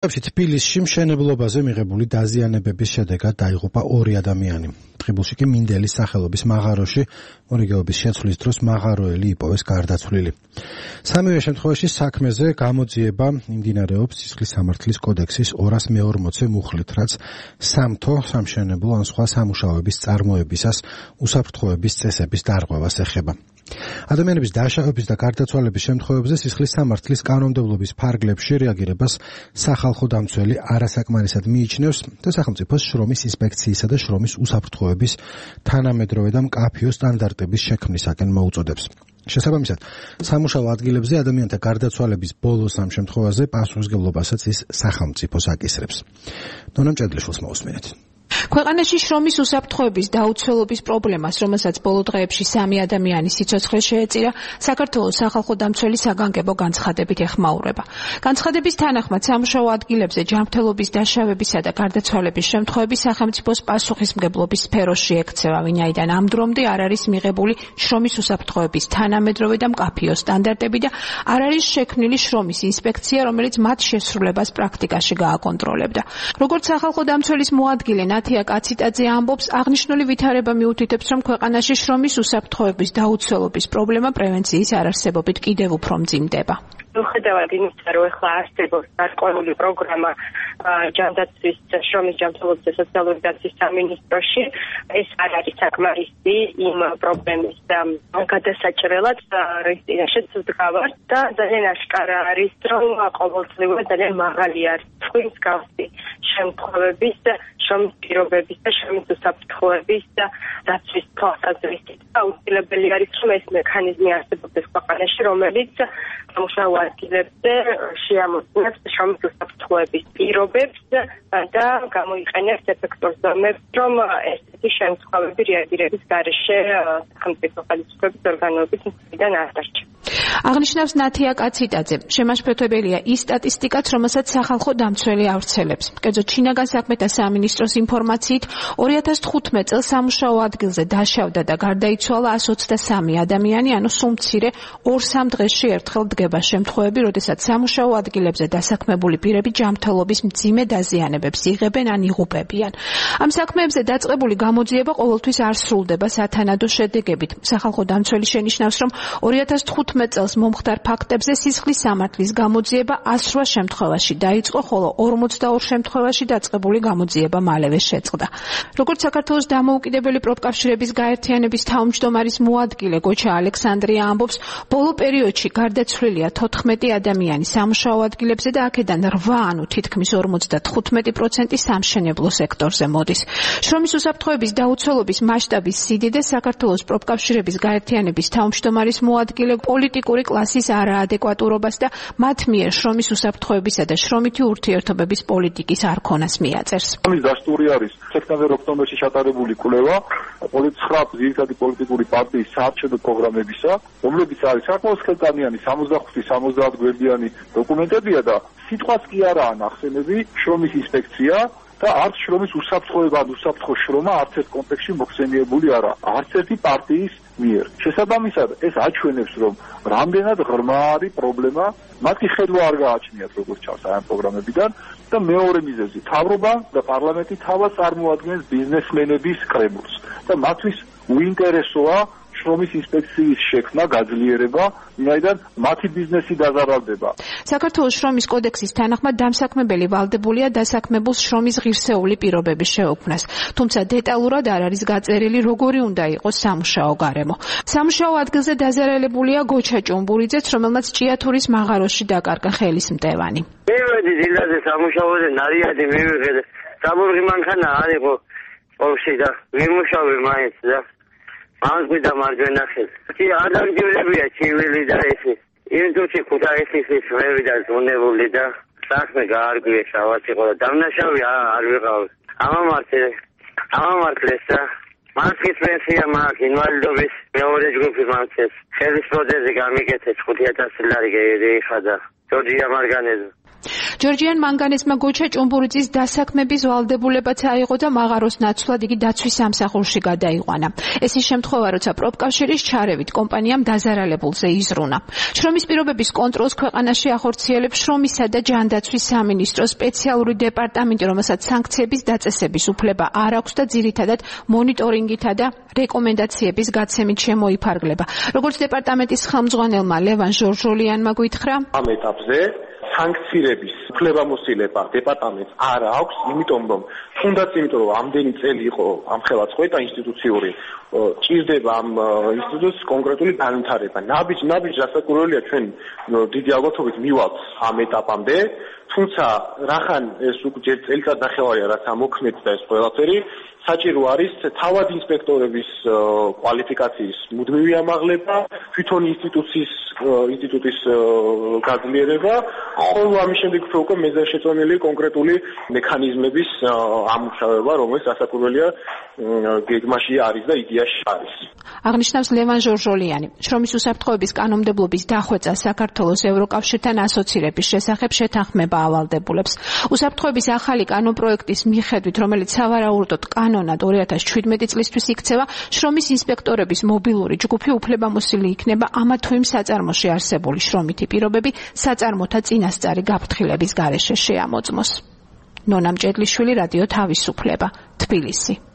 თბილისში მშენებლობაზე მიღებული დაზიანებების შედეგად დაიღუპა 2 ადამიანი. ტყიბულში კი მინდელის სახელობის მაღაროში მორიგეობის შეცვლის დროს მაღაროელი იპოვეს გარდაცვლილი. სამივე შემთხვევაში საქმეზე გამოძიება იმდინარეობს სისხლის სამართლის კოდექსის 240 მუხლით, რაც სამთო, სამშენებლო ან სხვა სამუშაოების წარმოებისას უსაფრთხოების წესების დარღვევას ეხება. ადამიანების დაშავების და გარდაცვალების შემთხვევებზე სისხლის სამართლის კანონმდებლობის ფარგლებში რეაგირებას სახალხო დამცველი არასაკმარისად მიიჩნევს და სახელმწიფოს შრომის ინსპექციისა და შრომის უსაფრთხოების თანამედროვე და მკაფიო სტანდარტების შექმნისაკენ მოუწოდებს. შესაბამისად, სამუშაო ადგილებზე ადამიანთა გარდაცვალების ბოლო 3 შემთხვევაზე პასუხისმგებლობასაც ის სახელმწიფოს აკისრებს. ნონა მჭედლიშვილს მოусმინეთ. ქვეყანაში შრომის უსაფრთხოების დაუცველობის პრობლემას, რომელსაც ბოლო დღეებში 3 ადამიანის სიცოცხლე შეეწირა, საქართველოს სახალხო დამცველი საგანგებო განცხადებით ეხმაურება. განცხადების თანახმად, სამუშაო ადგილებზე ჯანმრთელობის დაშავებისა და გარდაცვალების შემთხვევები სახელმწიფოს პასუხისმგებლობის სფეროში ექცევა, ვინაიდან ამ დრომდე არ არის მიღებული შრომის უსაფრთხოების თანამედროვე და მკაფიო სტანდარტები და არ არის შექმნილი შრომის ინსპექცია, რომელიც მათ შესრულებას პრაქტიკაში გააკონტროლებდა. როგორც სახალხო დამცველის მოადგილე ნათია კაციტაძე ამბობს, აღნიშნული ვითარება მიუთითებს, რომ ქვეყანაში შრომის უსაფრთხოების დაუცველობის პრობლემა პრევენციის არარსებობით კიდევ უფრო მძიმდება. მიუხედავად იმისა, რომ ახლა არსებობს გარკვეული პროგრამა ჯანდაცვის, შრომის ჯანმრთელობის და სოციალური დაცვის სამინისტროში, ეს არ არის საკმარისი იმ პრობლემის გადასაჭრელად, რის წინაშეც ვდგავართ და ძალიან აშკარა არის, რომ ყოველწლიურად ძალიან მაღალი არის თქვის გავსი შემთხვევების და შრომის პირობების და შრომის უსაფრთხოების და დაცვის თვალსაზრისით. აუცილებელი არის, რომ ეს მექანიზმი არსებობდეს ქვეყანაში, რომელიც სამუშაო ადგილებზე შეამოწმებს შრომის უსაფრთხოების პირობებს და გამოიყენებს ეფექტურ ზომებს, რომ ესეთი შემთხვევები რეაგირების გარეშე სახელმწიფო ხელისუფლების ორგანოების მხრიდან არ დარჩება. აღნიშნავს ნათია კაციტაძე, შემაშფოთებელია ის სტატისტიკაც, რომელსაც სახალხო დამცველი ავრცელებს. კერძოდ, შინაგან საქმეთა სამინისტროს ინფორმაციით 2015 წელს სამუშაო ადგილზე დაშავდა და გარდაიცვალა 123 ადამიანი, ანუ სულ მცირე 2-3 დღეში ერთხელ დგება შემთხვევები, როდესაც სამუშაო ადგილებზე დასაქმებული პირები ჯანმრთელობის მძიმე დაზიანებებს იღებენ ან იღუპებიან. ამ საქმეებზე დაწყებული გამოძიება ყოველთვის არ სრულდება სათანადო შედეგებით. სახალხო დამცველი შენიშნავს, რომ 2015 წელს მომხდარ ფაქტებზე სისხლის სამართლის გამოძიება 108 შემთხვევაში დაიწყო, ხოლო 42 შემთხვევაში დაწყებული გამოძიება მალევე შეწყდა. როგორც საქართველოს დამოუკიდებელი პროფკავშირების გაერთიანების თავმჯდომარის მოადგილე გოჩა ალექსანდრია ამბობს, ბოლო პერიოდში გარდაცვლილია 14 ადამიანი სამუშაო ადგილებზე და აქედან 8, ანუ თითქმის 55% სამშენებლო სექტორზე მოდის. შრომის უსაფრთხოების დაუცველობის მასშტაბის სიდიდე საქართველოს პროფკავშირების გაერთიანების თავმჯდომარის მოადგილე პოლიტიკური კლასის არაადეკვატურობას და მათ მიერ შრომის უსაფრთხოებისა და შრომითი ურთიერთობების პოლიტიკის არქონას მიაწერს. ამის დასტური არის სექტემბერ-ოქტომბერში ჩატარებული კვლევა 9 ძირითადი პოლიტიკური პარტიის საარჩევნო პროგრამებისა, რომლებიც არის საკმაოდ ხელტანიანი 65-70 გვერდიანი დოკუმენტებია და სიტყვას კი არაა ნახსენები შრომის ინსპექცია და არც შრომის უსაფრთხოება ან უსაფრთხო შრომა არც ერთ კონტექსტში მოხსენიებული არა, არც ერთი პარტიის მიერ. შესაბამისად, ეს აჩვენებს, რომ რამდენად ღრმა არის პრობლემა, მათ კი ხედვა არ გააჩნიათ, როგორც ჩანს ამ პროგრამებიდან და მეორე მიზეზი, მთავრობა და პარლამენტი თავად წარმოადგენს ბიზნესმენების კრებულს და მათთვის უინტერესოა შრომის ინსპექციის შექმნა, გაძლიერება, ვინაიდან მათი ბიზნესი დაზარალდება. საქართველოს შრომის კოდექსის თანახმად დამსაქმებელი ვალდებულია დასაქმებულს შრომის ღირსეული პირობების შეუქმნას, თუმცა დეტალურად არ არის გაწერილი, როგორი უნდა იყოს სამუშაო გარემო. სამუშაო ადგილზე დაზარალებულია გოჩა ჭუმბურიძეც, რომელმაც ჭიათურის მაღაროში დაკარგა ხელის მტევანი. მივედი დილაზე სამუშაოზე, ნარიადი მივიღე. საბურღი მანქანა არ იყო ყოვში და ვიმუშავე მაინც და ამგვი და მარჯვენა ხელს. ადაგდებია ჩივილი და ესი. ინდუჩი ქუთაისის ვევი და ზონებული და საქმე გაარგვია შავად იყო და დამნაშავე არ ვიყავ. ამამართლეს და მანქის პენსია მაქვს, ინვალიდობის მეორე ჯგუფი მაქვს. ხელის პროთეზი გამიგეთეს 5000 ლარი გაიხადა. ჯორჯია მარგანეზე. ჯორჯიან მანგანესმა გოჩა ჭუმბურიძის დასაქმების ვალდებულებაც აიღო და მაღაროს ნაცვლად იგი დაცვის სამსახურში გადაიყვანა. ეს ის შემთხვევა, როცა პროფკავშირის ჩარევით კომპანიამ დაზარალებულზე იზრუნა. შრომის პირობების კონტროლს ქვეყანაში ახორციელებს შრომისა და ჯანდაცვის სამინისტროს სპეციალური დეპარტამენტი, რომელსაც სანქციების დაწესების უფლება არ აქვს და ძირითადად მონიტორინგითა და რეკომენდაციების გაცემით შემოიფარგლება. როგორც დეპარტამენტის ხელმძღვანელმა ლევან ჟორჟოლიანმა გითხრა, ამ ეტაპზე სანქცირების უფლებამოსილება დეპარტამენტს არ აქვს, იმიტომ რომ ამდენი წელი იყო ამხელა წყვეტა ინსტიტუციური, ჭირდება ამ ინსტიტუტს კონკრეტული განვითარება. ნაბიჯ რასაკურველია ჩვენ დიდი ალბათობით მივალთ ამ ეტაპამდე, თუმცა რახან ეს უკვე წელიწად ნახევარია რაც ამოქმედს და ეს ყველაფერი საჭირო არის თავად ინსპექტორების კვალიფიკაციის მუდმივი ამაღლება, თვითონ ინსტიტუტის გაძლიერება, ხოლო ამის შემდეგ უკვე მეზარშეწონილი კონკრეტული მექანიზმების ამუშავება, რომელიც ასაკურველია გეგმაში არის და იდეაში არის. აღნიშნავს ლევან ჟორჟოლიანი. შრომის უსაფრთხოების კანონმდებლობის დახვეწა საქართველოს ევროკავშირთან ასოცირების შესახებ შეთანხმება ავალდებულებს. უსაფრთხოების ახალი კანონპროექტის მიხედვით, რომელიც სავარაუდოდ კანონად 2017 წლისთვის იქცევა, შრომის ინსპექტორების მობილური ჯგუფი უფლებამოსილი იქნება ამა თუ იმ საწარმოში არსებული შრომითი პირობები საწარმოთა წინასწარი გაფრთხილების გარეშე შეამოწმოს. ნონა მჭედლიშვილი, რადიო თავისუფლება, თბილისი.